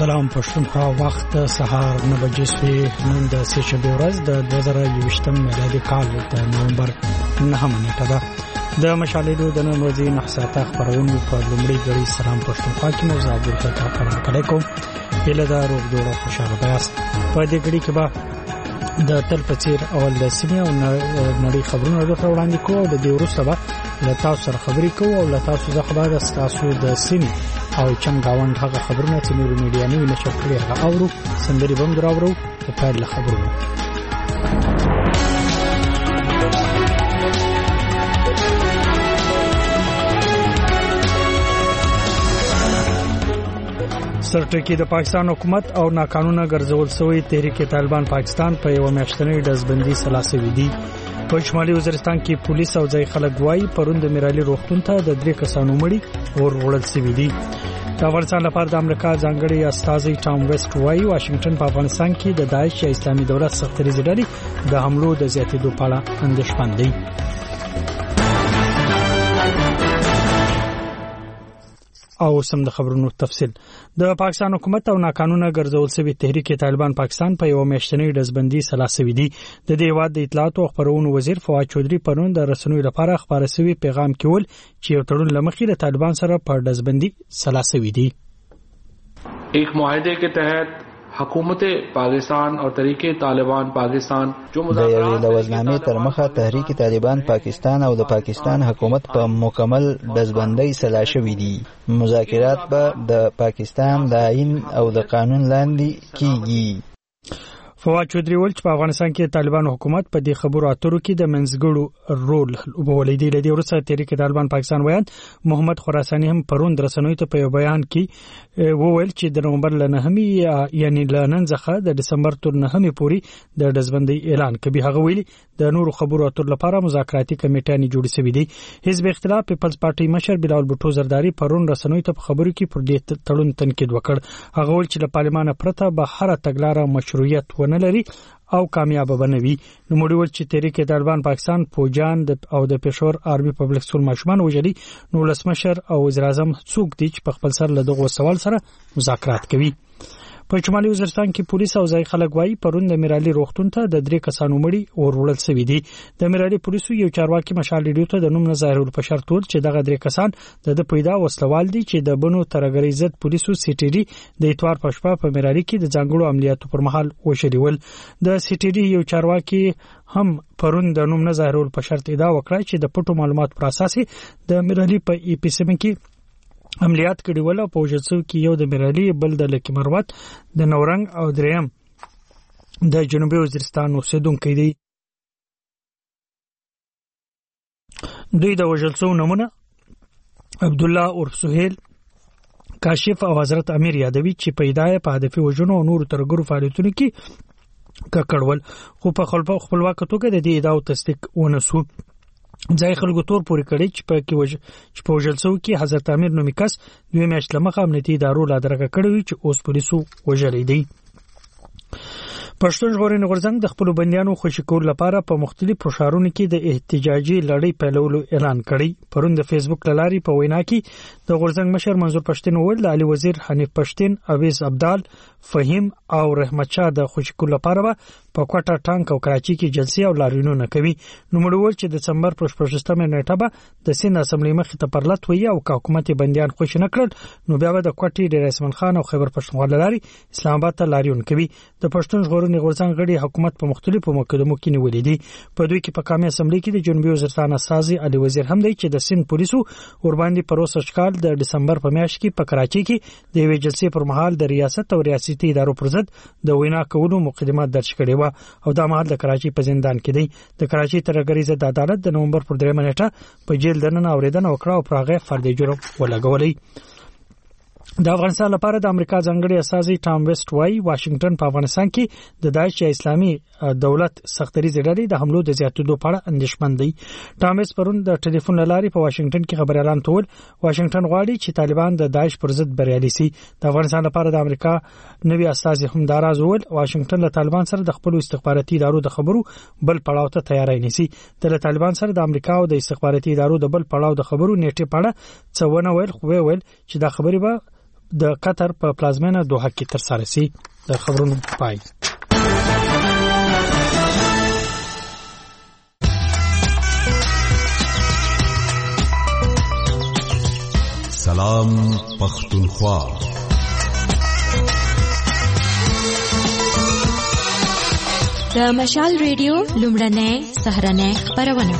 سلام پښتونخوا وخت سهار 9 بجې شوې نن د سهشنبه ورځ د 2020 میلادي کال د نومبر 9 نیټه ده د مشالېدو د نن ورځې 9 ساعته خبرونه په لومړي غړي سلام پښتونخوا کې مو زابور ته خبرونه کړو اله دا روغ جوړه خوشاله بیاست په دې غړي کې به د تل پچیر اول د سیمه او نړۍ خبرونه درته وړاندې کوو د دې وروسته به له تاسو سره خبرې کوو او له تاسو څخه به تاسو د سیمه او چنګاوند هغه خبرونه چې نور میډیا نه نشر کړي هغه اورو سندري بم دراورو په پیل خبرونه سرټکی د پاکستان حکومت او ناقانونه ګرځول شوی تحریک طالبان پاکستان په یو میاشتنۍ دزبندي سلاسوي دي په شمالي وزیرستان کې پولیس او ځای خلک وایي پروند میرالي روغتون ته د 3 کسانو مړي اور وړل شوی دي د افغانستان لپاره د امریکا ځانګړي استازي ټام ویسټ وایي واشنگټن په افغانستان کې د داعش یا اسلامي دولت سختري ډلې د حملو د زیاتېدو په اړه اندېښمن دي او سم د خبرونو تفصیل د پاکستان حکومت او ناقانونه ګرځول شوی تحریک طالبان پاکستان په یو میاشتنۍ دزبندي سلاسوي دي د دې واد د اطلاعات او خبرونو وزیر فواد چودري پرون د رسنیو لپاره خبره شوی پیغام کول چې یو تړون لمخې د طالبان سره په دزبندي سلاسوي دي एक معاهده के तहत حکومت پاکستان او تحریک طالبان پاکستان جو مذاکرات د لوزنامې تر مخه تحریک طالبان پاکستان او د پاکستان حکومت په مکمل دزبندۍ سلا شوې دي مذاکرات به د پاکستان د آئین او د قانون لاندې کیږي فواد چودري ول چې په افغانستان کې طالبان حکومت په دې خبرو اترو کې د منځګړو رول وبولې دی لدی ورسره تحریک طالبان پاکستان ویان محمد خراساني هم پرون رسنوي ته په بیان کې وویل چې د نومبر لنهمي یعنی لنن ځخه د دسمبر تر نهمي پوري د دزبندۍ اعلان کوي هغه ویلي د نورو خبرو اترو لپاره مذاکراتي کمیټه جوړ شوې دي حزب اختلاف پیپلز پارټي مشر بلال بوټو زرداری پرون رسنوي ته په خبرو کې پر دې تړون تنقید وکړ هغه ول چې د پارلمان پرته به هر تګلارې مشروعیت لري او کامیاب بنوي نو مړول چې تحریک طالبان پاکستان فوجان او د پېښور آرمي پبلک سکول ماشومان وجلي نو لسمشر او وزیر اعظم څوک دي چې په خپل سر له دغه سوال سره مذاکرات کوي په شمالي وزیرستان کې پولیس او ځای خلک وایي پرون د میرالي روغتون ته د 3 کسانو مړي اور وړل شوی دي د میرالي پولیسو یو چارواکي مشال لیدو ته د نوم نه ظاهرول په شرط ول چې دغه 3 کسان د پیدا وسلوال دي چې د بنو ترګری ضد پولیسو سی ټي ډي د اتوار په شپه په میرالي کې د ځانګړو عملیاتو پر مهال وشلیول د سی ټي ډي یو چارواکي هم پرون د نوم نه ظاهرول په شرط ادعا وکړه چې د پټو معلومات پر اساس د میرالي په ای پی سیم کې عملیات کړي ولا په وجڅو کې یو د میرالي بل د لکی مروت د نورنګ او دریم د جنوبي وزیرستان اوسیدونکو دي دوی د وجلسو نمونه عبد الله اور سهیل کاشف او حضرت امیر یادوي چې پیدای په هدفي وجنو او نور ترګرو فعالیتونو کې ککړول خو په خپلواک توګه د دې ادعا تصدیق ونسو ځای خلکو تور پورې کړي چې په وجلسو کې حضرت امیر نومیکاس دوی میاشت لمخه امنیتي ادارو لا درکه کړی چې اوس پولیسو وژلې دي پښتون ژغورنې غورځنګ د خپل بنديانو خوشی کول لپاره په مختلفو ښارونو کې د احتجاجي لړۍ پیلولو اعلان کړی پرون د فیسبوک لاري په وینا کې د غورځنګ مشر منظور پښتين وویل د علي وزیر حنیف پښتين اویس عبدال فهیم او رحمت شاه د خوشی کول لپاره په کوټه ټانک او کراچي کې جلسې او لاریونونه کوي نو مړول چې د دسمبر پر 15مه نیټه به د سین اسمبلی مخې ته پرلط وي او حکومت بنديان خوشی نه کړل نو بیا به د کوټي د رسمن خان او خیبر پښتونخوا لاري اسلام آباد ته لاریون کوي د پښتون ژغورنې غورځنګ غړي حکومت په مختلفو مقدمو کې نیولې دي په دوی کې په قومي اسمبلی کې د جنوبي وزیرستان استازي علي وزیر هم دی چې د سین پولیسو ور باندې پروسه شکال د دسمبر په میاشت کې په کراچي کې د وی جلسې پر مهال د ریاست او ریاستي ادارو پر ضد د وینا کولو مقدمات درج کړي و او دا مهال د کراچي په زندان کې دی د کراچي ترګری ضد عدالت د نومبر پر 3 نیټه په جیل دننه اوریدنه وکړه او پراغه فردي جرم ولګولې د افغانستان لپاره د امریکا ځانګړي استازي ټام ویسټ وایي واشنگټن په افغانستان کې د داعش یا اسلامي دولت سختري ډلې د حملو د زیاتېدو په اړه اندېښمن دي ټام ویسټ پرون د ټلیفون لاري په واشنگټن کې خبر اعلان کول واشنگټن غواړي چې طالبان د داعش پر ضد بریالي شي د افغانستان لپاره د امریکا نوي استازي هم دراز ول واشنگټن له طالبان سره د خپل استخباراتي ادارو د خبرو بل پړاو ته تیاری نیسي د طالبان سره د امریکا او د استخباراتي ادارو د بل پړاو د خبرو نیټه پړه څونه ویل خو ویل چې دا خبري به د قطر په پلازمینه دوحه کې تر سره شي. د خبرونو پای. سلام پختونخوا. د مشال ریډیو لومړنۍ سهرنۍ خبرونه.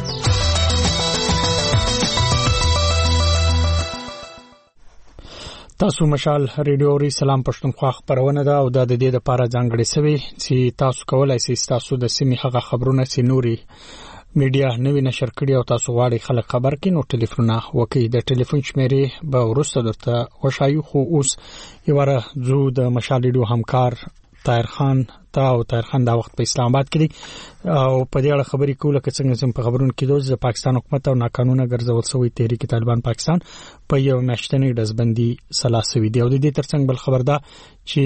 تاسو مشال ریډیو ری سلام پښتونخوا خبرونه ده او د دې لپاره ځانګړې سوي چې تاسو کولای شئ تاسو د سیمې هغه خبرونه چې نوري میډیا نوی نشر کړي او تاسو غواړئ خلک خبر کړي نو ټلیفون وکړئ. د ټلیفون شمیرې به ورسته درته وشایو. خو اوس یواره زو د مشال ریډیو همکار طاهر خان او طاهر خان دا وخت په اسلام آباد کې دي او په دې اړه خبرې کوله چې څنګه په خبرونو کې د پاکستان حکومت او ناقانونه ګرځول شوی تحریک طالبان پاکستان په یو میاشتنۍ ډزبندي سلاسوي دی. او د دې ترڅنګ بل خبر ده چې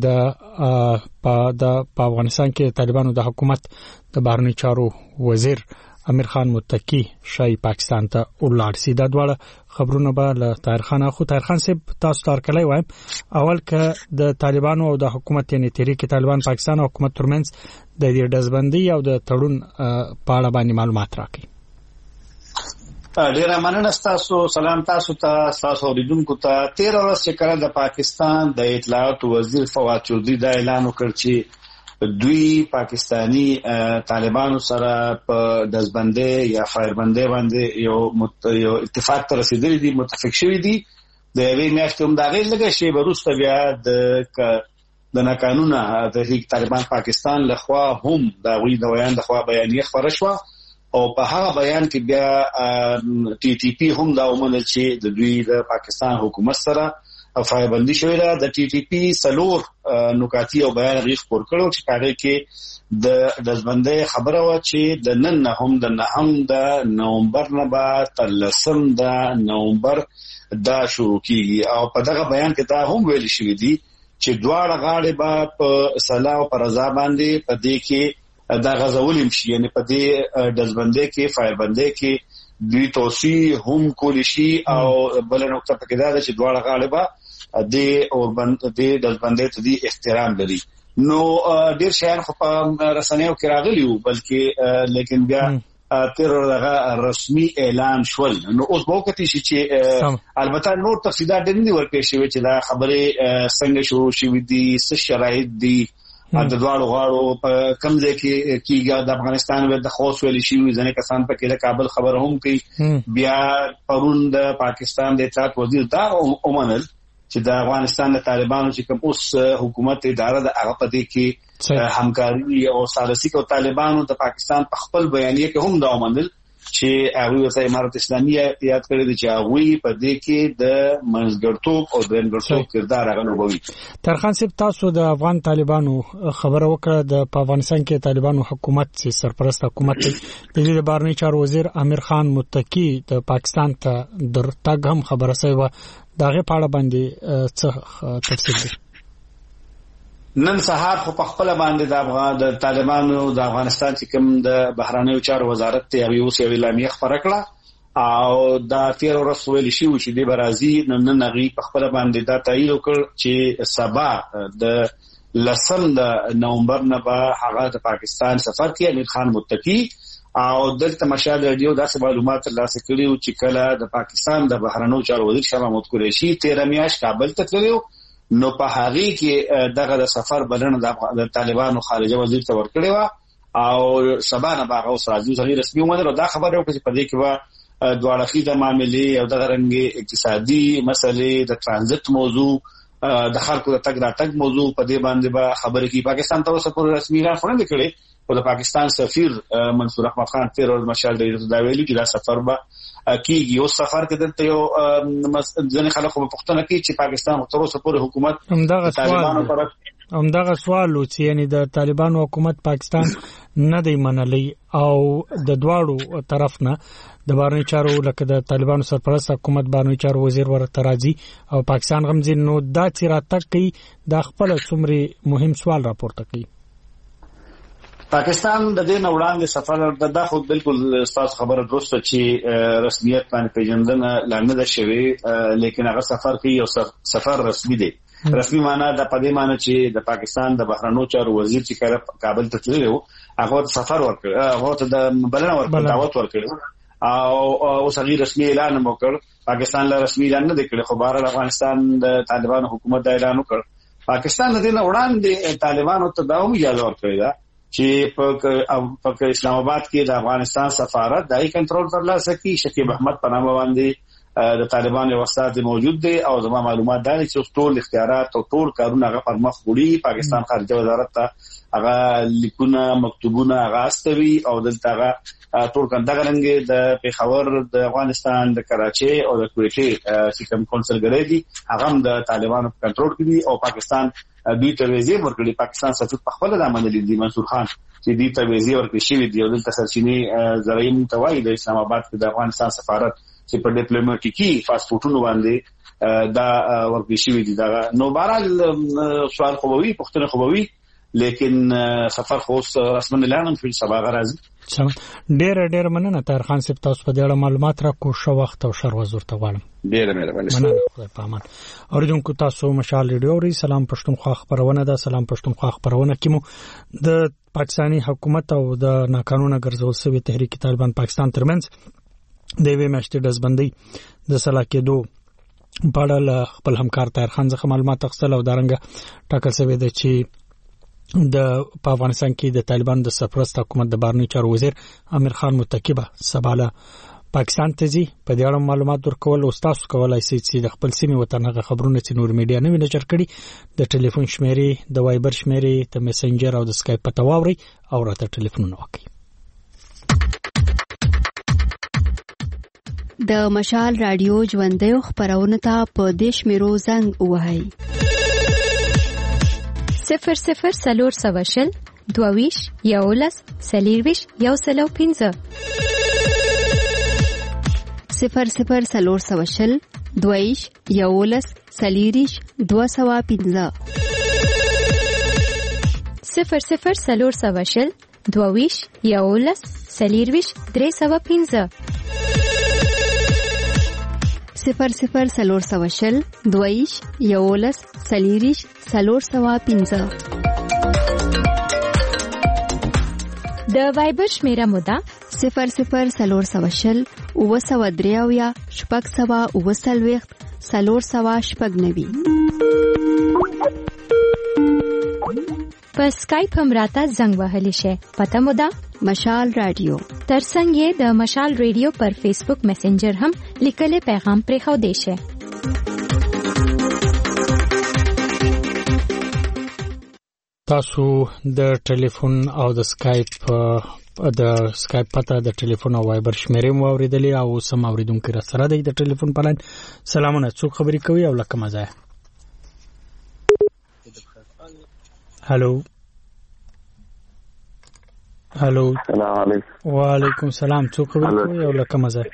د افغانستان کې طالبانو د حکومت د بهرنی چارو وزیر امیر خان متکی شای پاکستان ته ولاړ سي. دا ډول خبرونه به له طاهر خان خو طاهر خان صاحب تاسو تارکلای وایم اول که د طالبانو او د حکومت یعنی تحریک طالبان پاکستان او حکومت ترمنځ د دې ډزبندي او د تړون په اړه باندې معلومات راکړي. ډیر مننه تاسو. سلام تاسو ته تاسو اوریدونکو ته. 13 ورځې چې کله د پاکستان د اطلاعات وزیر فواد چودھری دا اعلان وکړ چې دوی پاکستانی طالبانو سره په دزبندې یا فایربندې باندې یو اتفاق ته رسیدلی دي، متفق شوی دي. د یوې میاشتې هم دا غیر لږه شی وروسته بیا د ناقانونه تحریک طالبان پاکستان لخوا هم دا غوی د بیان د خوا بیانیه خبره شوه او په هغه بیان کې بیا ټي ټي پی هم دا ومنل چې د دوی د پاکستان حکومت سره فایربندي شوې ده. د ټي ټي پی سلور نکاتی او بیان غیږ پور کړو چې هغه کې د دزبندۍ خبره و چې د نن هم د نومبر نه بعد تر 10 د نومبر دا شروع کیږي. او په دغه بیان کې دا هم ویل شوی دی چې دواړه غاړې به په صلاح او رضا باندې په دې کې دا غزولم شي، یعنی په دې دزبندۍ کې فایربندۍ کې دوی توسيع هم کولی شي. او بل نقطه پکې دا ده چې دواړه غاړې به د دزبندۍ ته دي احترام لري. نو ډیر شیان خو په رسنیو کې راغلي وو بلکې لیکن بیا تر دغه رسمي اعلان شول. نو اوس به وکړي چې البته نور تفصیلات ډېر نه ورکړي شوی چې دا خبره څنګه شروع شوې دي، څه شرایط دي، د دواړو غاړو په کوم ځای کې کیږي. د افغانستان د خوښ ویل شي ځنې کسان په کې د کابل خبر هم کوي. بیا پرون د پاکستان د اطلاعات وزیر دا ومنل چې د افغانستان د طالبانو چې کوم اوس حکومت اداره د هغه په دې کې همکاري او سالسي کو طالبانو د پاکستان په خپل بیانیه کې هم دا ومنل چې هغه ورته امارت اسلامي یاد کړی دی چې هغه په دې کې د منځګړتوب او د انګړتوب کردار غنوبوي. ترخان صاحب تاسو د افغان طالبانو خبره وکړه د افغانستان کې طالبانو حکومت چې سرپرست حکومت د دې بهرنی چارو وزیر امیر خان متکی د پاکستان ته درتګ هم خبره شوی داغه پاړه باندې څه تفصیل دی؟ نن سهار خو په خپل باندې د طالبانو د افغانستان چې کوم د بهرانیو چارو وزارت ته یو اعلامیه خبره کړه او دا 13 ورځې ویل شي چې د برازي نن نغي په خپل باندې دا تایید وکړ چې سبا د 10 نومبر نه به هغه د پاکستان سفر کې امیر خان متکی او دلته مشال ریډیو داسې معلومات ترلاسه کړي چې کله د پاکستان د بهرانیو چارو وزیر شاه محمود قریشي 13 میاشت کابل ته تللی نو په هغه کې دغه د سفر بلنه د طالبانو خارجه وزیر ته ورکړی و او سبا نه باغ او سازي صغیر رسمي ومنل. دا خبره وکړه چې په دې کې و دواړه خیده معاملې او د رنګ اقتصادي مسلې د ترانزیت موضوع د خلکو د تګ راتګ موضوع په دې باندې به خبرې کې پاکستان ته وسپور رسمي را فونه کړي او د پاکستان سفیر منصور احمد خان 13 ورځې مشال ډیرو دا ویلي چې دا سفر به کیږي. او سفر کې دلته یو ځنې خلکو په پښتنه کې چې پاکستان تر اوسه پورې حکومت طالبانو پر همدغه سوال و چې یعنی د طالبانو حکومت پاکستان نه دی منلی او د دواړو طرف نه د بهرنی چارو لکه د طالبانو سرپرست حکومت بهرنی چارو وزیر ورته راځي او پاکستان غمزین نو دا چې راتګ کوي د خپل څومره مهم سوال راپورته کوي. پاکستان د دې نه وړاندې سفر د خو بالکل ستاسو خبره درسته چې رسمیت باندې پیژندنه لا نه ده شوې، لیکن هغه سفر کې یو سفر رسمي دی. رسمي معنا د پدې معنا چې د پاکستان د بهرنیو چارو وزیر چې کابل ته تللی و هغه سفر ورکړ، هغه ته د بلنه ورکړ، دعوت ورکړ او صغیر رسمي اعلان وکړ. پاکستان له رسمي اعلان نه کړی، خو بهر افغانستان د طالبان حکومت د اعلان وکړ. پاکستان د دې نه وړاندې طالبانو ته دا هم اجازه ورکړی ده چې په اسلام آباد کې د افغانستان سفارت دای کنټرول ترلاسه کړي. شکیب احمد په نامه باندې د طالبانو یو استاد موجود دی او زما معلومات دا چې ټول اختیارات او ټول کارونه هغه پر مخ وړي. پاکستان خارجه وزارت ته هغه لیکونه مکتوبونه هغه استوي او دلته هغه ټول کنده غلنګي د پیښور د افغانستان د کراچي او د کویټي چې کوم کونسلګری دي هغه هم د طالبانو په کنټرول کې دي او پاکستان دوی ته ویزه ورکړي. پاکستان سفیر په خپل د منلي دي منصور خان چې دوی ته ویزه ورکړي شوی دی او دلته سرچینې زرعي متوای د اسلام آباد کې د افغانستان سفارت چې په ډیپلوماټیکي پاسپورتونو باندې دا ورکړي شوی دی. دا نو بهرحال سوال خوبوي پښتنه خوبوي لیکن سفر خو رسمن اعلان په سبا غراځي. ډېر مننه طاهر خان صاحب، تاسو په دې اړه معلومات راکو. شو وخت او شر وزور ته غواړم. ډېر مهرباني. خدای په امان. اوریدونکو تاسو مشال ریډیو ری سلام پښتونخوا خبرونه ده. سلام پښتونخوا خبرونه کې مو د پاکستانی حکومت او د ناقانونه ګرځول شوی تحریک طالبان پاکستان ترمنځ د وی میاشتې دزبندۍ د سلا کېدو په اړه خپل همکار طاهر خان څخه معلومات اخیستل او دارنګه ټاکل شوی دی چې په افغانستان کې د طالبان د سرپرست حکومت د بهرنیو چارو وزیر امیر خان متکبه سباله پاکستان ته ځي. په دې اړه معلومات ورکول او تاسو کولای شئ چې د خپل سیمې وطنغه خبرونه چې نور میډیا نه نشر کړي د ټلیفون شمیرې، د وایبر شمیرې، د میسنجر او د اسکایپ په تواوري او راته ټلیفون وکړئ. د مشال رادیو ژوندۍ خبرونه ته په دیش میرو زنګ وهاي 00 سلور سواشل دوویش یولس سلیرویش یو سلو 15 00 سلور سواشل دوویش یولس سلیریش 215 00 سلور سواشل دوویش یولس سلیرویش 315 00 سلور سواشل دویش یولس سلیریش سلور سوا 15 د وایبر شمیره مودا 00 سلور سواشل او سوا دریاویا شپږ سوا او سلويخت سلور سوا شپږ نوي. په اسکایپ هم راته زنګ وهلی شي. پته مودا مشال رادیو. ترڅنګ یې د مشال ریډیو پر فیسبوک میسنجر هم لیکلي پیغام پرې خو دی شي. تاسو د ټلیفون او د اسکایپ پته د ټلیفون او وایبر شمیرې مو اوریدلې او سم اوریدونکو را سره د ټلیفون په لاین. سلامونه، څوک خبرې کوي او لکه مزه؟ هالو السلام علیکم. وعلیکم السلام. څوک خبرې کوي او لکه مزه؟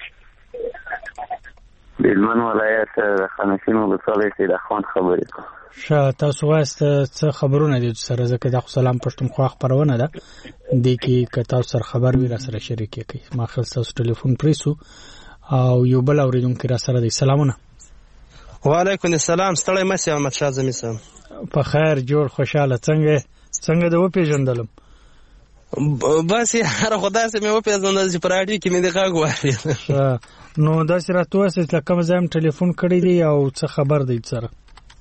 د هلمند ولایت خانشین ولسوالۍ سید اخوان خبرې کوم. ښه، تاسو وایست څه خبرونه دي سره؟ ځکه د سلام پښتونخوا خبرونه ده دې کې که تاسو سره خبر وي را سره شریک کړئ. ما خپل تاسو ټلیفون پریسو او یو بل اوریدونکو را سره دی. سلامونه. وعلیکم السلام. ستړی مشه احمد شاه زمي سم. په خیر جوړ خوشاله. څنګه د و پیژندلم؟ بس هر خدای سم و پیژندل چې پراډي کې مې د غاغ وایي. نو دا سره تاسو چې کوم ځای ټلیفون کړی دی او څه خبر دی سره؟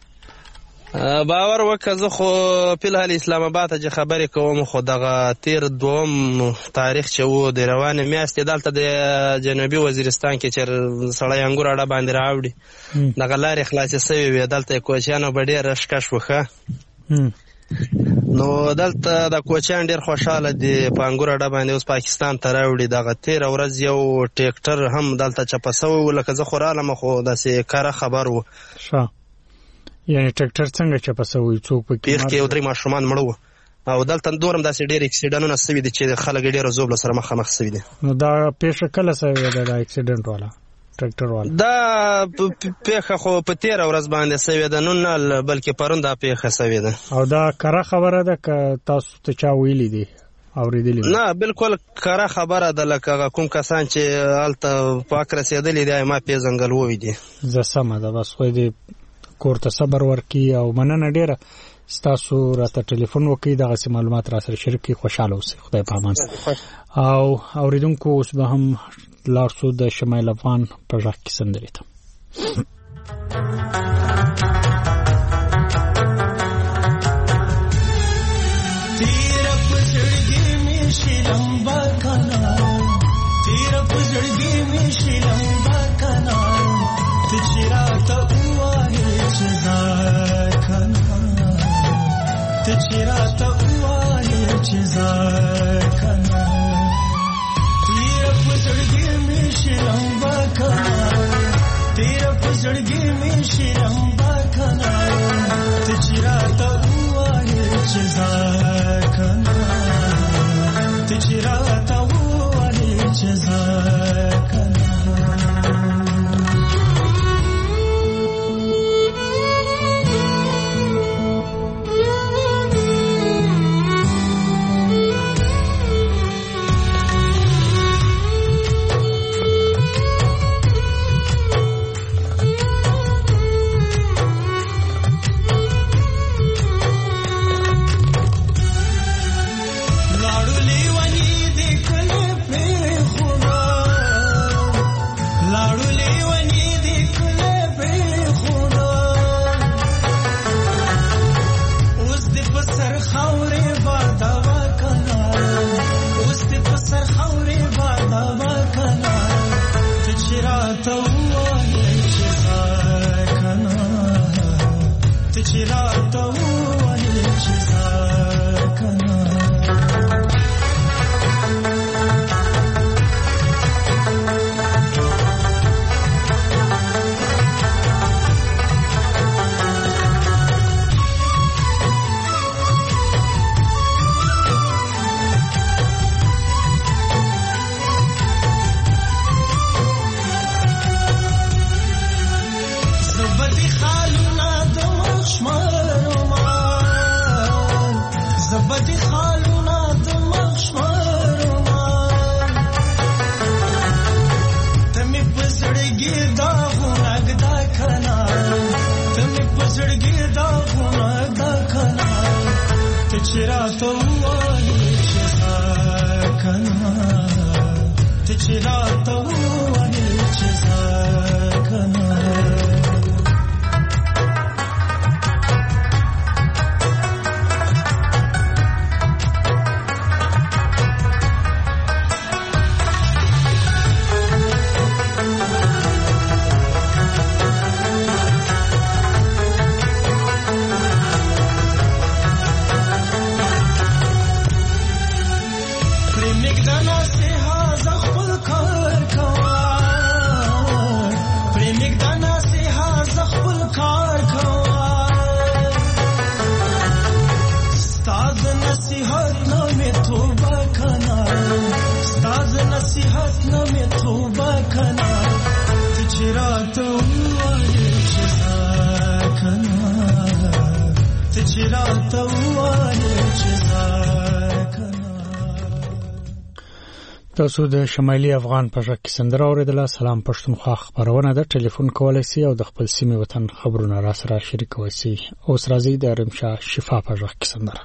باور وکړه خو په الحال اسلام آباد ته خبرې کوم. خو دغه 13 تاریخ چې وو د روانه میاشتې دلته د جنوبي وزیرستان کې چې سړی انګور اړه باندې راوړي دغه لارې خلاصې سوي وي. دلته کوچیانو به ډېر رشکش وخه نو دلته د کوچیان ډېر خوشاله دي په انګور اړه باندې اوس پاکستان ته راوړي. دغه 13 ورځ یو ټریکټر هم دلته چپه سوی و لکه زه خو رالم خو داسې کاره خبر و. یعنی ټریکټر څنګه چپه سوی؟ څوک پکې پیښ کې یو درې ماشومان مړه وو او دلته دورم داسې ډېر اکسیډنټونه سوي دي چې خلک ډېر زوبله سره مخامخ سوي دي. نو دا پیښه کله سوی ده د اکسیډنټ والا ټریکټر والا؟ دا پیښه خو په 13 ورځ باندې سوي ده، نن بلکې پرون دا پیښه سوي ده. او دا کره خبره ده که تاسو ته چا ویلي دي اوریدلې؟ نه بالکل کاره خبره ده، لکه کوم کسان چې هلته پاک رسېدلي دي ما پیژنګل ووي دي. زه سمه ده، بس خو دې کور ته صبر ورکړي او مننه ډېره ستاسو راته ټلیفون وکړي، دغسې معلومات را سره شریک کړي. خوشحاله اوسئ، خدای په امان. او اوریدونکو اوس به هم لاړ شو د شمایل افغان په غږ کې سندرې ته. लंबा कनाल तेरा पुजड़गी में शी लंबा कनाल तिचरा तो हुआ है चिजार कनाल तिचरा तो हुआ है चिजार कनाल तेरा पुजड़गी में शी लंबा कनाल तेरा पुजड़गी में शी लंबा कनाल तिचरा तो हुआ है चिजार कनाल تجراته ولجزاك تاسو د شمالي افغان په ژغ کې سندره اوریدله. سلام پښتونخوا خبرونه ده. ټلیفون کولای شئ او د خپل سیمې وطن خبرونه را سره شریکوئ شئ. اوس راځي د رمشا شفا په ژغ کې سندره.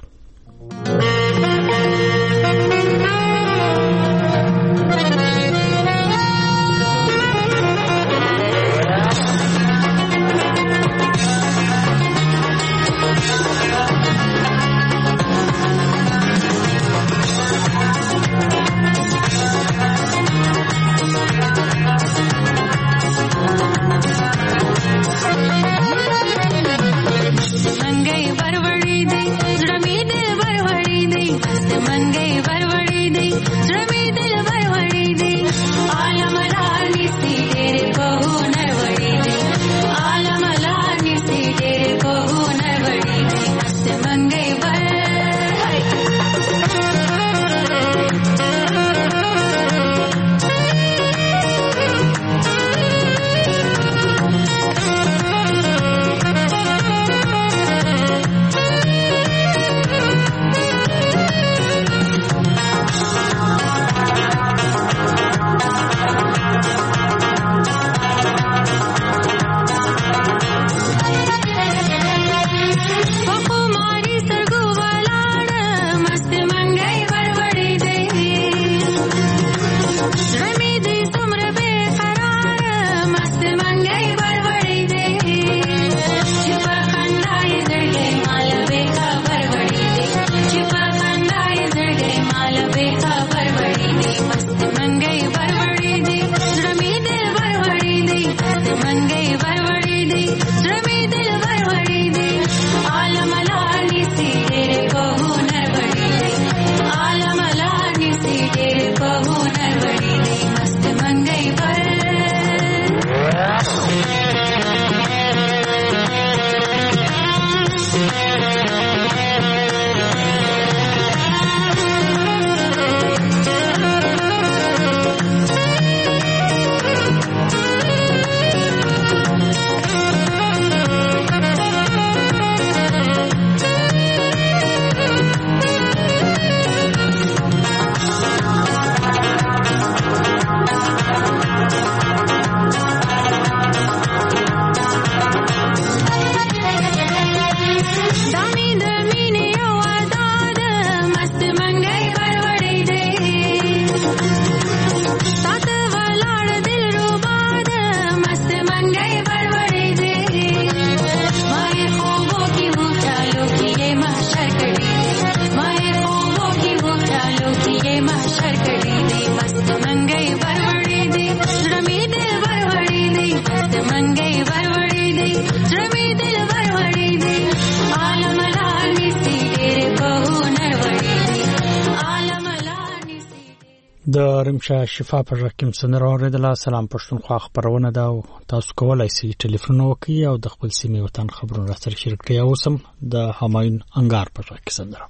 Sangai barwadi de, zramide barwadi د رمشا شفا پر رقم سندره اوریدله. سلام پښتونخوا خبرونه ده او تاسو کولای شئ ټلیفون وکړئ او د خپل سیمې وطن خبرونه سره شریک کړئ. اوس هم د همایون انګار پر رقم سندره.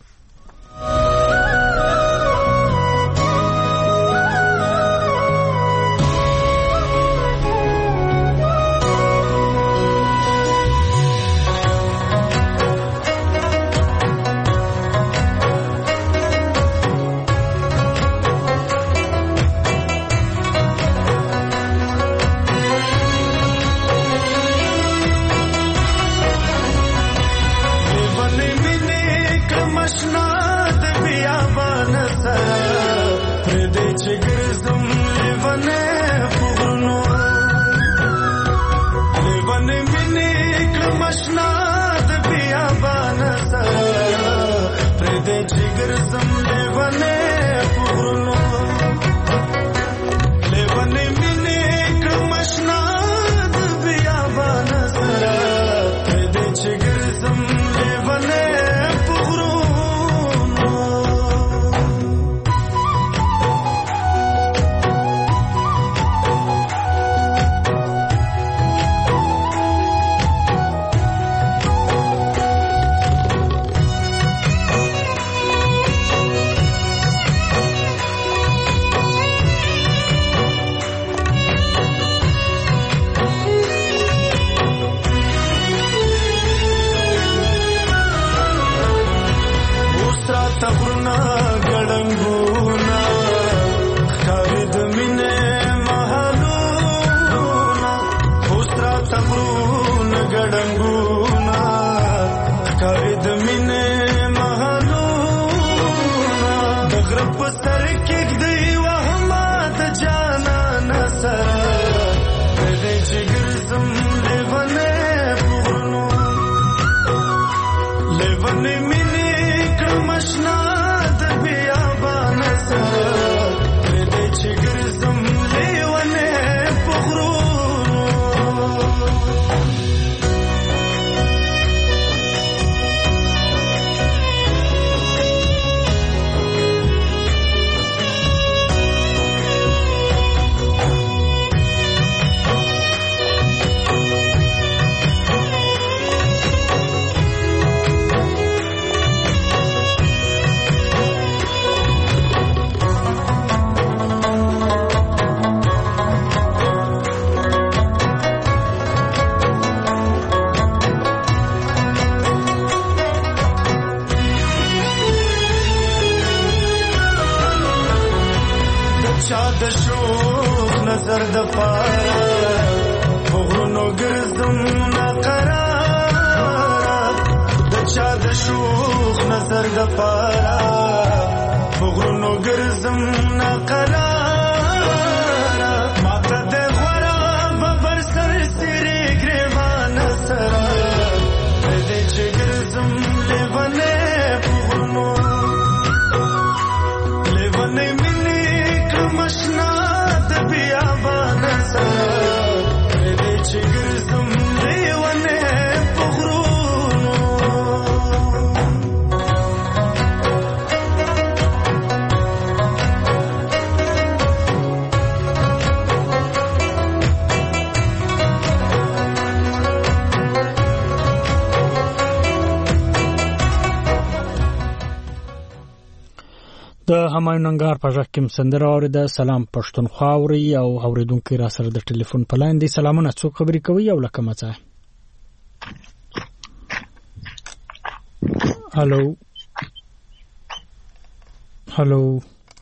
د همایون انګار په ژغ کې سندره اوریده. سلام پښتونخوا اوري او اوریدونکو را سره د ټلیفون په لاین دي. سلامونه، څوک خبرې کوي او لکه مڅه؟ هالو هالو،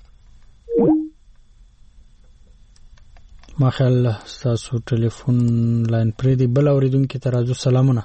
ما خیال تاسو ټلیفون لاین پرې دی. بل اوریدونکو ته راځو. سلامونه.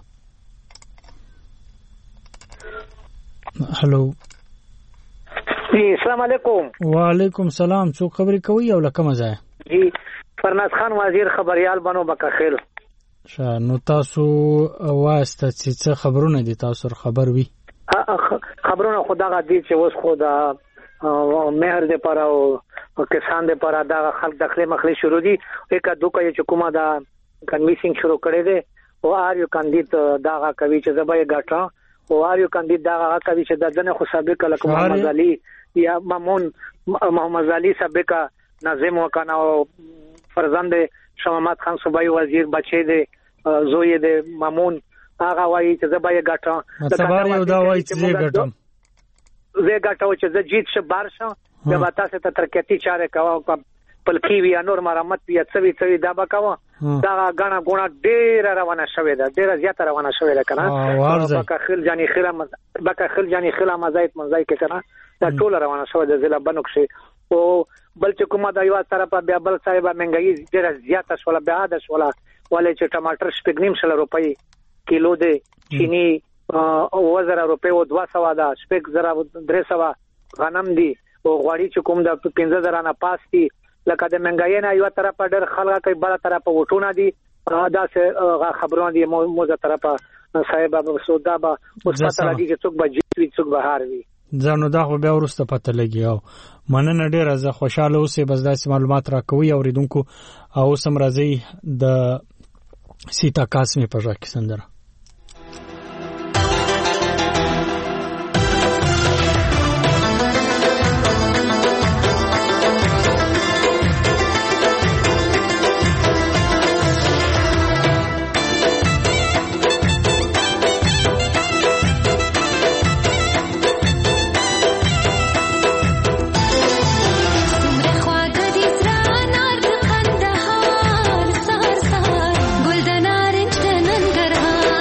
هالو، السلام علیکم. وعلیکم سلام. څوک خبرې کوي او لکه مزه؟ جی فرناز خان وزیر خبريال بنو بکخیل. نو تاسو واسطه چې خبرونه دي تاسو خبر وي؟ خبرونه خدا غدي چې اوس خدا مهر دې پر او کسان دې پر دا خلک داخله مخلي شروع دي. یک دوکه چې کومه دا کنوینسینګ شروع کړي دي او آر یو کاندید دا کوي چې زبې ګټه او آر یو کاندید دا کوي چې د دنه خو سابق کله محمد علي یا مامون محمد علي سابقا ناظم وکنا او فرزند شاه محمد خان صوبایي وزیر بچی دی زوی دی مامون هغه وایي چې زبا یې ګټم صبر یو دا وایي چې زه ګټم زه ګټم چې زه جیت شه بار شم د باتا څخه ترکتی چاره کاوه پلکی وی نور مرمت وی څوي دا بکاوه دا غاڼه ګونه ډیر روانه شوې ده ډیر زیات روانه شوې ده کنه بکه خل جانی خلا مزایت کې کنه دا ټول روانه شوې ده ضلع بنوکشي او بل چې کومه د یو طرفه بیا بل صاحب منګي ډیر زیات شوله بیا د شوله ولې چې ټماټر شپږ شل روپۍ کیلو دی چینی 1000 روپۍ او 200 دا شپږ زره 300 غنم دی او غوړي چې کوم د 15000 نه پاس دي لکه د منګای نه یو طرفه ډېر خلک کوي بل طرفه وټونه دي دا څه خبرونه دي موزه طرفه صاحب ابو سودا با اوس پته لګي چې څوک به جیت څوک بهار وي ځانو دا خو بیا ورسته پته لګي او مننه ډېر زه خوشاله اوسې بس داسې معلومات راکوي اوریدونکو او سم راځي د سیتا قاسمی په ځکه سندره ګل د نارنج د ننګرهار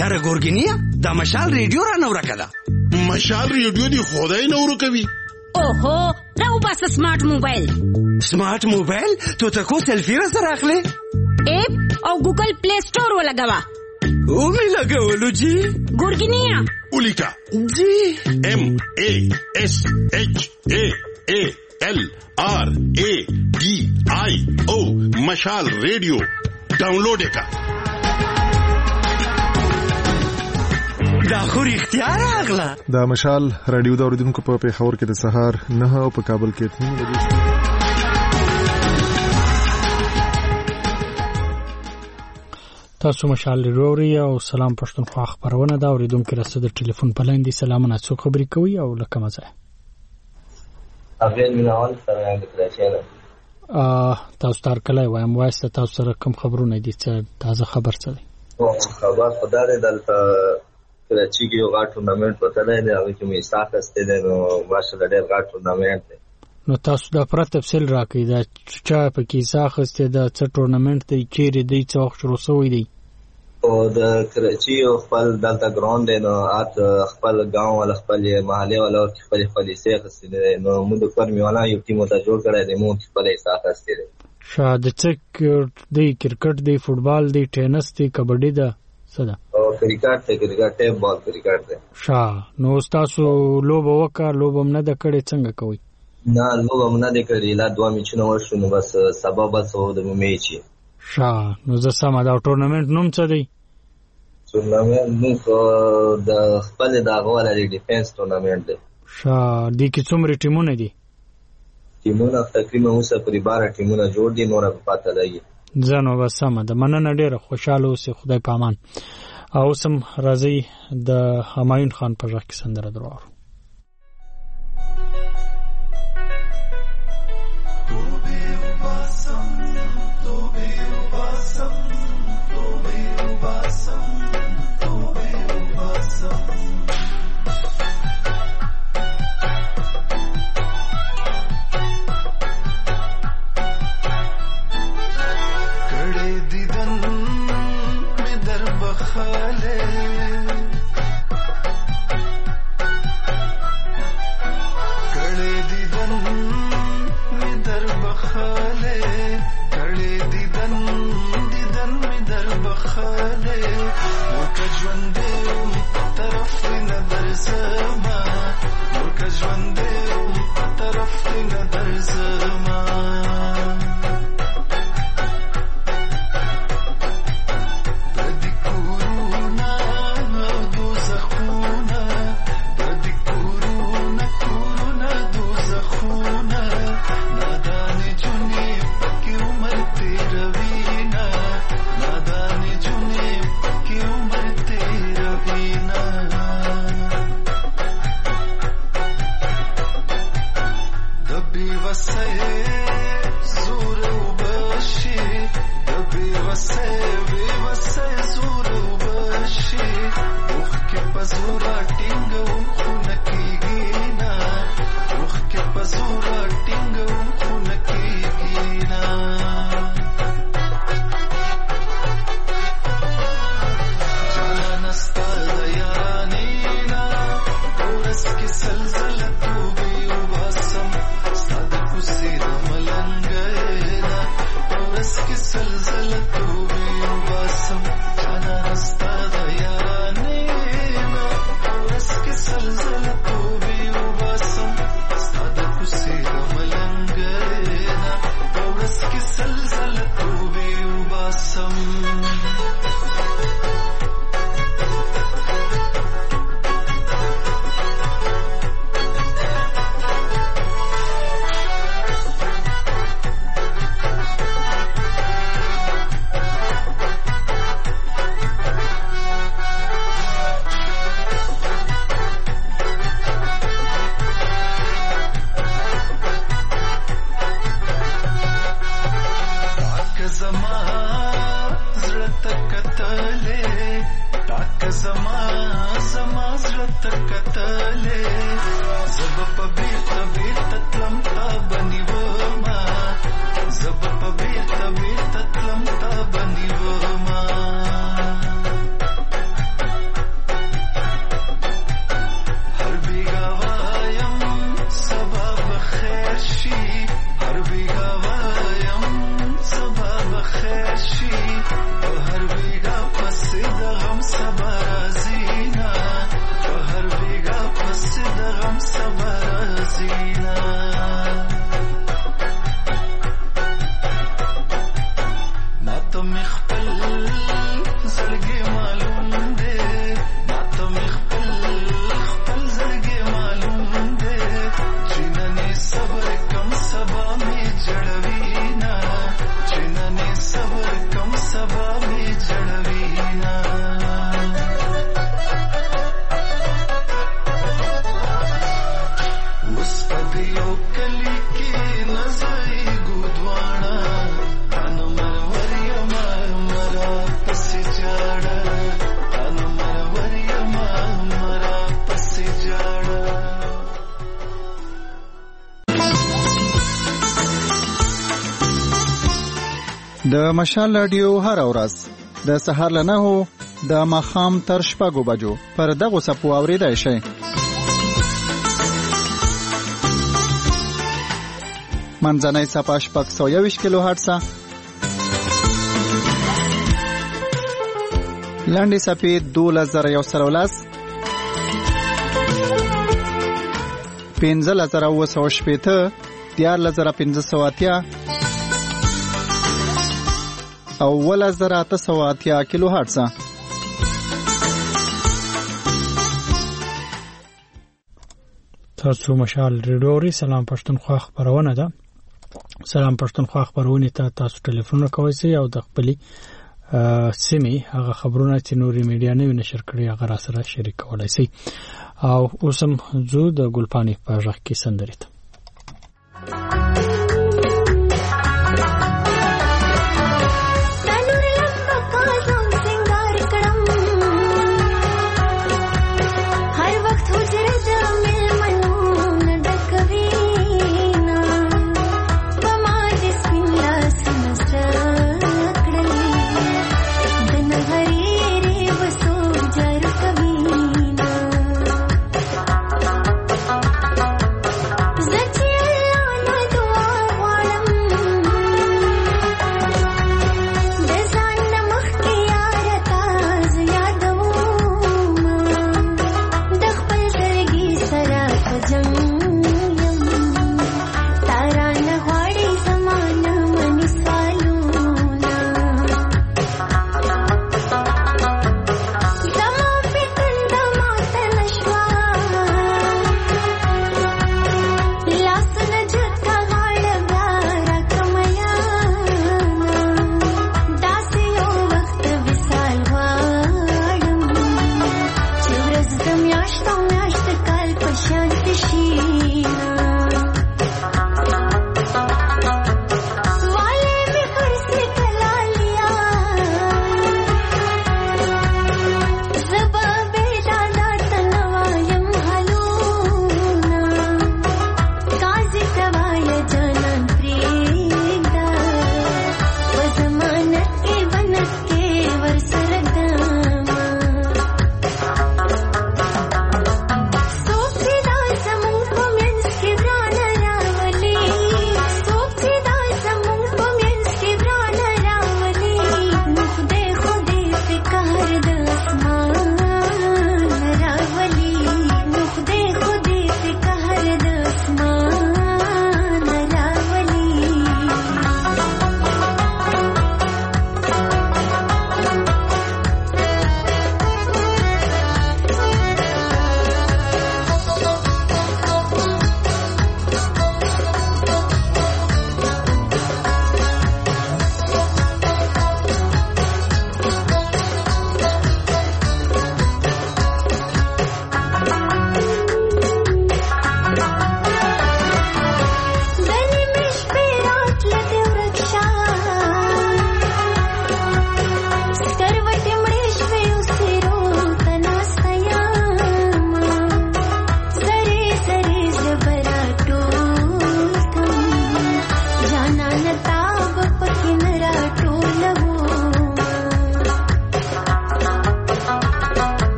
یاره ګورګینیا دا مشال ریډیو را نو راکړه. مشال ریډیو دی خدای نو ورکوي. اوهو راو بس سمارټ موبایل. سمارټ موبایل ته کو سیلفی را سره اخلي؟ اپ او ګوګل پلی سٹور ولګوا. او می لګولو جی. ګورګینیا ولیکا جی MASHALRADIO مشال ریډیو ډاونلوډ کا. دا خو اختیار اغلا. دا مشال رادیو دا اوریدونکو په پیښور کې د سهار 9 او په کابل کې 3 بجې. تاسو مشال لروري او سلام پښتونخوا خبرونه دا اوریدونکو راځي د ټلیفون په لاین دي. سلامونه، څو خبرې کوي او لکه مزه اغیل مینوال سره د کراچۍ. تاسو تر کله وایم وایسته تاسو سره کوم خبرونه دي چې تازه خبر څه دي؟ خبر خدای دې دلته کراچۍ کې یو غاټ ټورنمنت وته دی هغه کې مې ساته ستل نو ماشاءالله ډېر غاټ ټورنمنت دی. نو تاسو دا پر تفصیل راکړئ دا چا په کې ساخسته دا څه ټورنمنت دی چیرې دی څو وخت شروع شوی دی؟ او د کراچۍ خپل دلته ګراوند دی نو ات خپل گاؤں ول خپل محله ول او خپل پالیسي خسته نو موږ فرمي والا یو ټیم ته جوړ کړی دی موږ خپل ساته ستل. شاده څک دی کرکټ دی فوټبال دی ټینس دی کبډي دا صدا او کرکټ ته کرکټ ټیپ بال کرکټ دی. نو تاسو لوب وکړه لوبم نه د کړي څنګه کوي؟ نه لوبم نه د کړي لا 2 میچونه وشو نو بس سبب سو د میچي. نو زه سم دا ټورنمنت نوم څه دی؟ ټورنمنت نو د خپل د غواړه د ډیفنس ټورنمنت دی. دې کې څومره ټیمونه دي؟ ټیمونه تقریبا اوسه پرې 12 ټیمونه جوړ دي نور په پاتې لګي. ځنو بس سم ده مننه ډیره خوشاله اوسې خدای پامان. او سم راځي د همایون خان په ځای کې سندره درو. See خیر شي په هر بیګا پسې د غم صبر زینا په هر بیګا پسې د غم صبر زینا ماته مخبل زړګي معلوم دی ماته مخبل زړګي معلوم دی چې نن صبر کم سبا می جړوینا چې نن صبر کم سبا می جړوینا اوس په یو کلی کې نزای ګودوانا انو مروریا مرا پسې جاړه انو مروریا مرا پسې جاړه. د مشال رادیو هر ورځ د سهار له 9 د ماښام تر 6 بجو پر دغه صفو اوریدای شئ. منځنۍ صفحه 621 کیلو هرتز، لاندې صفحه 2110، 15980، 14580 او 1880 کیلو هرتز. تاسو مشال ریډیو سلام پښتونخوا خبرونه ده. سلام پښتونخوا خبرونه ته تاسو ټلیفون کوئ او د خپلې سیمې هغه خبرونه چې نوري میډیا نه نشر کړي هغه را سره شریک کولای شي. او اوسم زو د ګلپانی په ځخ کې سندري ته زه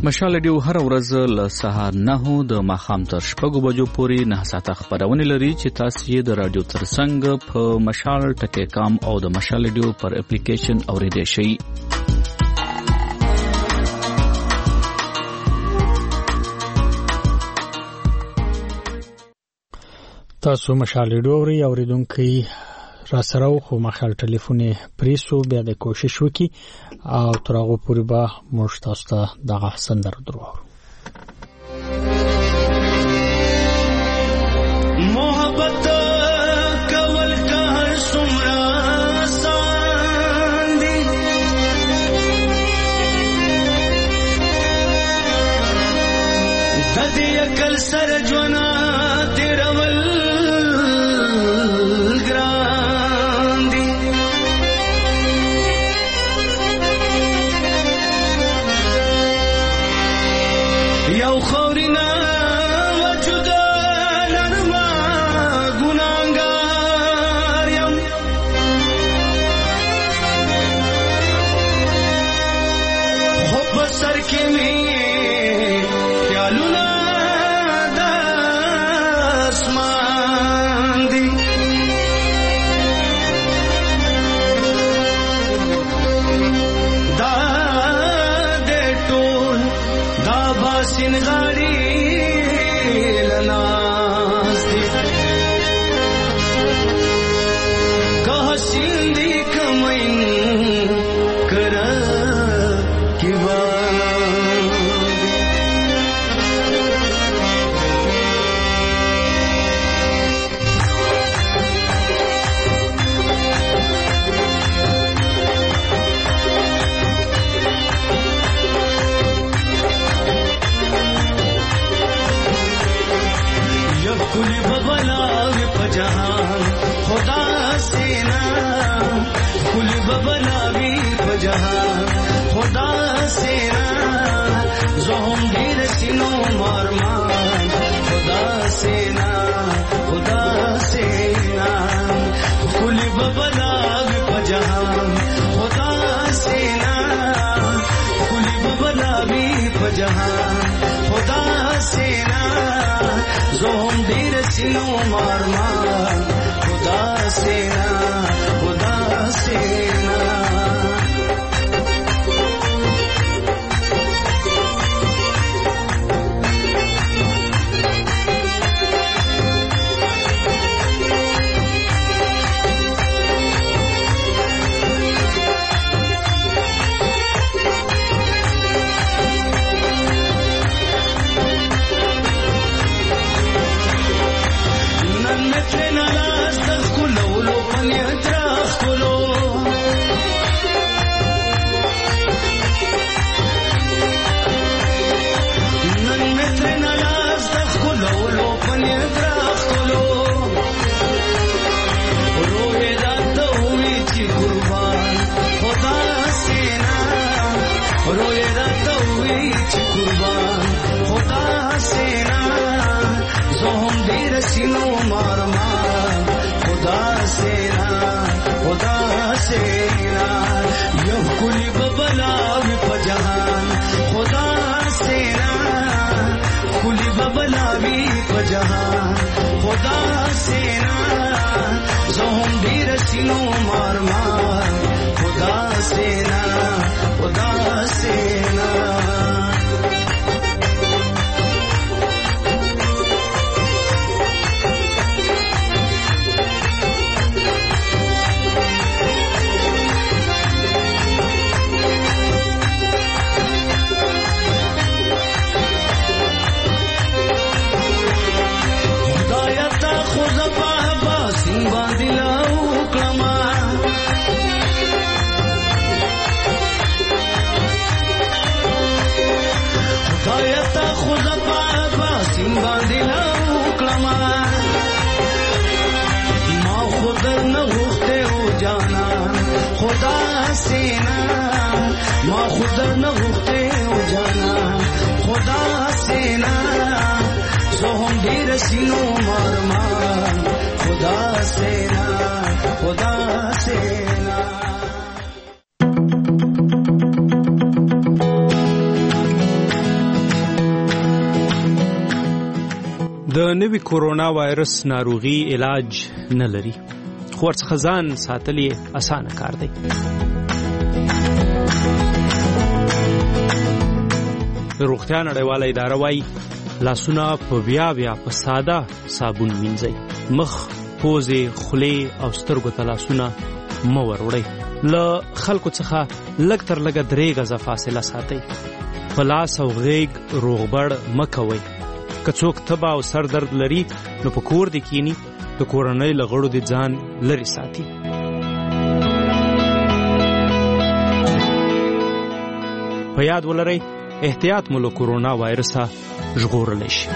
مشال رادیو هر ورځ له سهار 9 د ماښام تر 6 بجو پورې 9 ساعته خبرونه لري چې تاسو یې د رادیو ترڅنګ په مشال.com او د مشال رادیو پر اپلیکیشن اوریدئ شئ. تاسو مشال رادیو اوریدونکو را سره خو مخال ټلیفون پریسو بیا د کوشش وکي او ترغه پوری به موږ تاسو ته دغه سندره درو. محبت کول کا سمرا ساندي ددی کل سر جونا تیرول یو خورینا وجود نرما ګناګار یم خو په سر کې می خیالونه د اسمان دي دا د ټول دا باسن غاړي لناس دي که حسین دي کمین کرا کی कुली बबलावे पजहान खुदा से ना कुली बबलावे पजहान खुदा से ना जोहम ढेर सिनो मारमान खुदा से ना कुली बबलावे पजहान खुदा से ना कुली बबलावे पजहान खुदा से ना जोहम ढेर सिनो मारमान खुदा से ना د نوي کورونا وایرس ناروغي علاج نه لري، خو ورڅخه ځان ساتل یې اسانه کار دی. روغتیا نړیواله اداره وایي لاسونه په بیا په ساده صابون وینځئ. مخ، پوزې، خولې او سترګو ته لاسونه مه وروړئ. له خلکو څخه لږ تر لږه 3 غزه فاصله ساتئ. په لاس او غیږ روغبړ مه کوئ. که څوک تبه او سر درد لري نو په کور دې کینی، د کورنۍ له غړو دې ځان لرې ساتي. په یاد ولرئ احتیاط مو له کورونا وایرسه ژغورلی شي.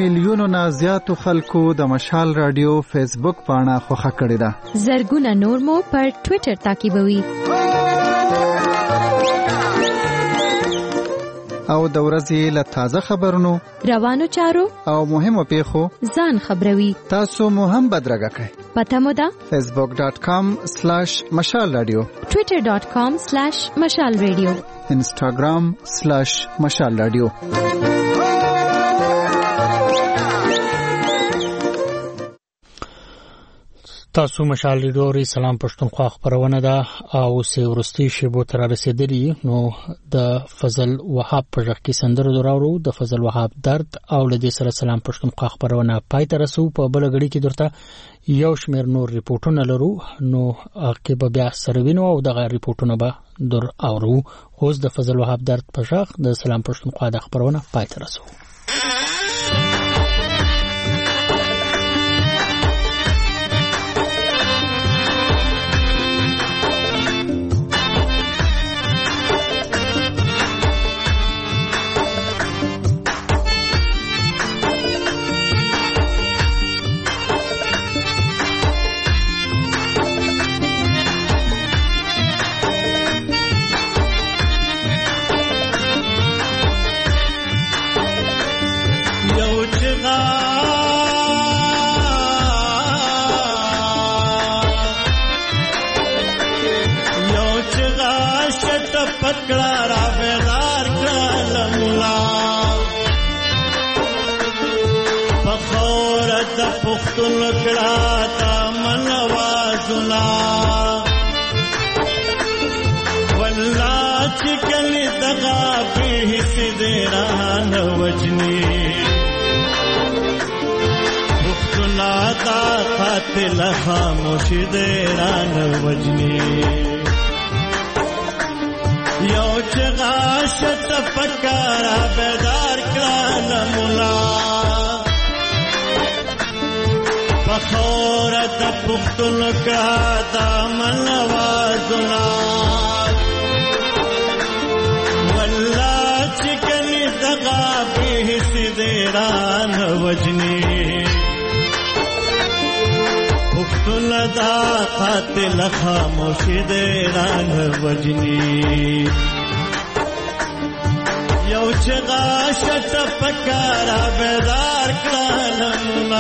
میلیونو نه زیاتو خلکو د مشال رادیو فیسبوک پاڼه خوښه کړې ده. زرګونه نور مو پر ټوئیټر تعقیبوي. او د ورځې له تازه خبرونو، روانو چارو او مهمو پیښو ځان خبروي. تاسو مو هم بدرګه کړئ. پته مو ده facebook.com/مشال رادیو، twitter.com/مشال رادیو، instagram/مشال رادیو. تاسو مشال ریډیو سلام پښتونخوا خبرونه ده او سیورستي شیبو تر رسیدلی نو د فضل وهاب په ځخ کې سندره دراورو د فضل وهاب درد او لدې سره سلام پښتونخوا خبرونه پای ته رسو. په بل غړي کې درته یو شمیر نور ریپورتونه لرو نو کې به بیا سره وینو او دغه ریپورتونه به در اورو. اوس د فضل وهاب درد په ځخ د سلام پښتونخوا د خبرونه پای ته رسو. خاموشی دیران وجنی یو چغاشت پکارا بیدار کران مولا بخورت پختن کا دامن وازنا واللہ چکنی دغا بیسی دیران وجنی دا قاتل خاموشی دیران وجنی یو چغاشت پکارا بیدار کرانمنا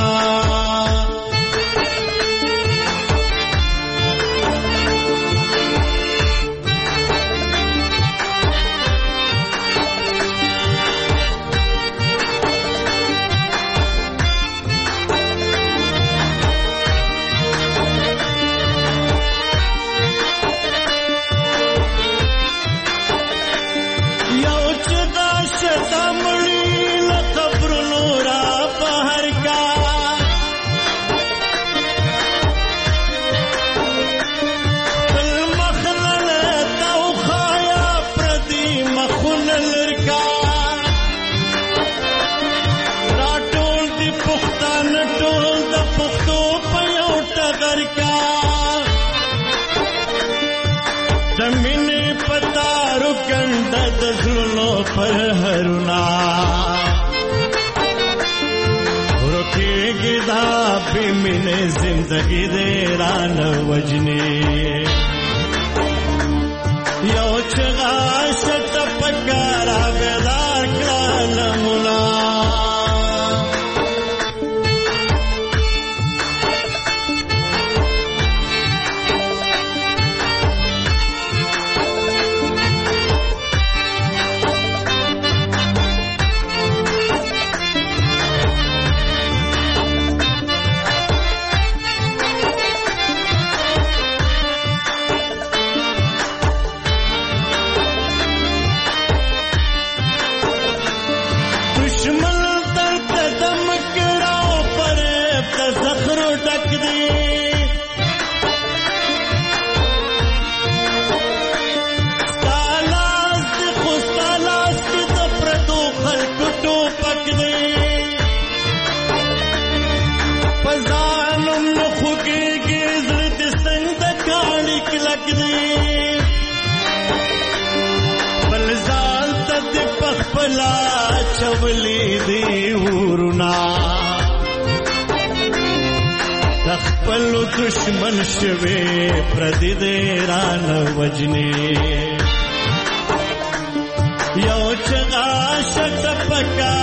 پر هرونا روکے گدا بھی من زندگی دیران وجنی یو چغاشت پکارا بیدار کران مولا چولی دی ورنا خپلو دشمن شوي پردي دې رانه وجنې یو چغا شت پکا